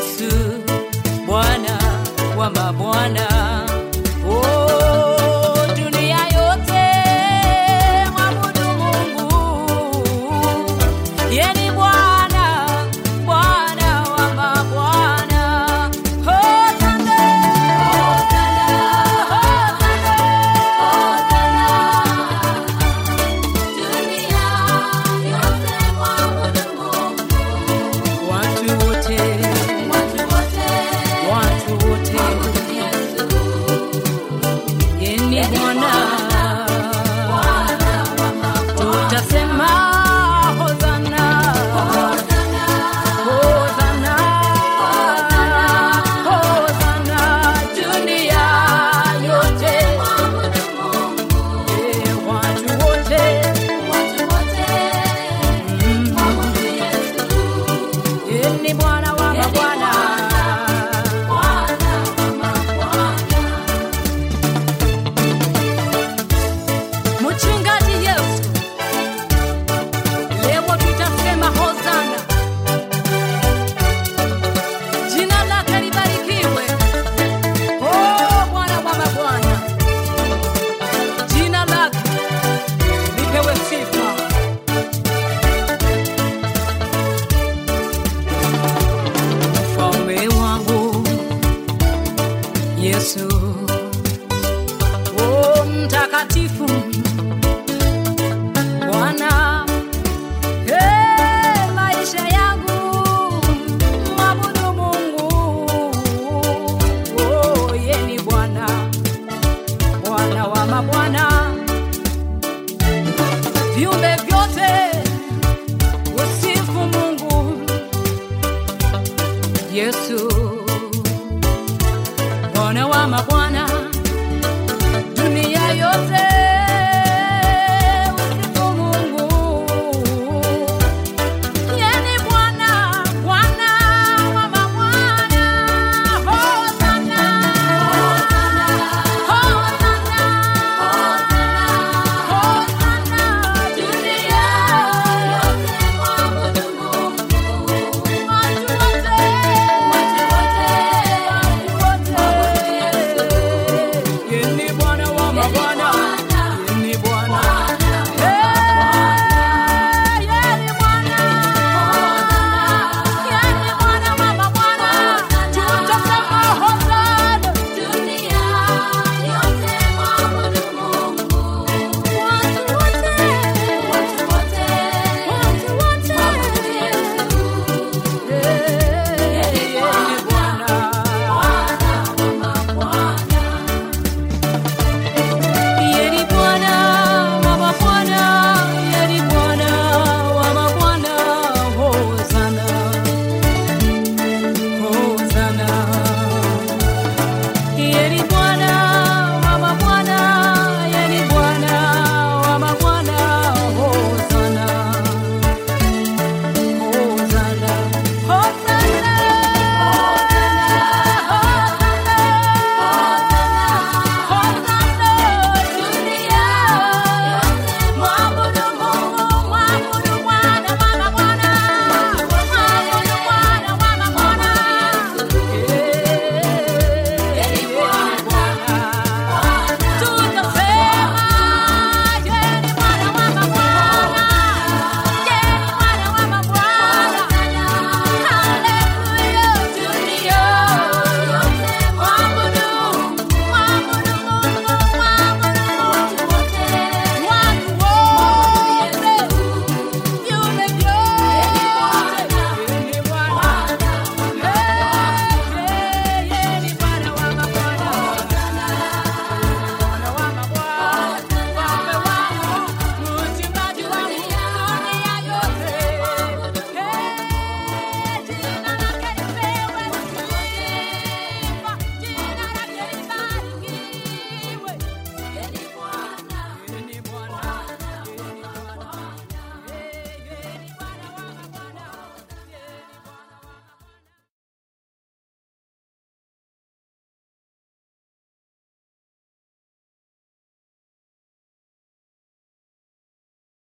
Yesu, Bwana wa mabwana. Oh, dunia yote mwabudu Mungu. Yeye ni Bwana, Bwana wa mabwana. Hosana, Hosana, Hosana, dunia yote mwabudu Mungu. Watu wote yeye ni Bwana, tutasema Hosana, Hosana, Hosana, Hosana, dunia yote mwabudu Mungu. Watu wote mwabudu Yesu. Yeye ni Bwana wa mabwana. Mchungaji Yesu, leo tutasema Hosana. Jina lake libarikiwe. Oh, Bwana wa mabwana, jina lake lipewe sifa. Mfalme wangu Yesu, oh mtakatifu Bwana, maisha yangu mwabudu Mungu. Oh, yeye ni Bwana, Bwana wa mabwana. Viumbe vyote usifu Mungu. Yesu, Bwana wa mabwana, dunia yote